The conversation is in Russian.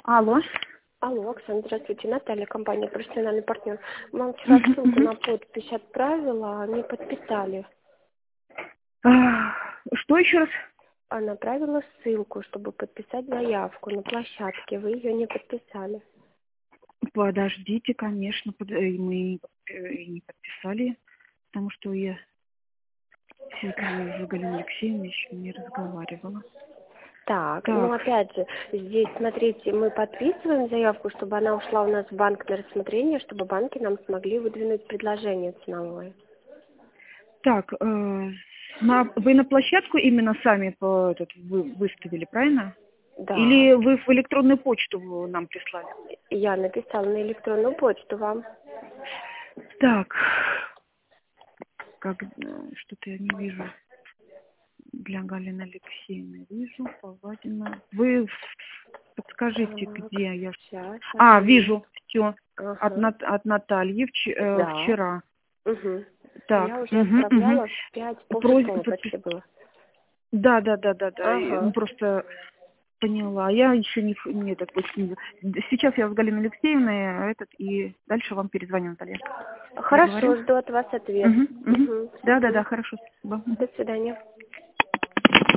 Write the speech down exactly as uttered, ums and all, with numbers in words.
Алло. Алло, Оксана, здравствуйте. Наталья, компания «Профессиональный партнер». Вам вчера ссылку на подпись отправила, не подписали. А, Что еще раз? А направила ссылку, чтобы подписать заявку на площадке. Вы ее не подписали. Подождите, конечно, под- э, мы э, не подписали, потому что я сегодня с Галиной Алексеевной еще не разговаривала. Так, ну Так, опять же, здесь, смотрите, мы подписываем заявку, чтобы она ушла у нас в банк на рассмотрение, чтобы банки нам смогли выдвинуть предложение ценовое. так, э, на- вы на площадку именно сами по, этот, вы, выставили, правильно? Да, Или вы в электронную почту нам прислали? я написала на электронную почту вам. Так, как, э, что-то я не вижу. Для Галины Алексеевны вижу, Повадина. Вы подскажите, Так, где я... сейчас, А, одну минуту. вижу, все. От, Ага, Нат- от Натальи вч- э, да. вчера. Угу. Я Так, уже угу, угу. отправляла в пять, Просьба полшестого подпис... почти было. Да, да, да, да, да. И, ну, Ага. просто поняла. Я еще не, ф- не так вот не- Сейчас я с Галиной Алексеевной, а этот, и дальше вам перезвоню, Наталья. Хорошо, Договорились? жду от вас ответ. Угу, угу. Угу. Да, да, да, Угу. хорошо. Спасибо. Мгм. До свидания.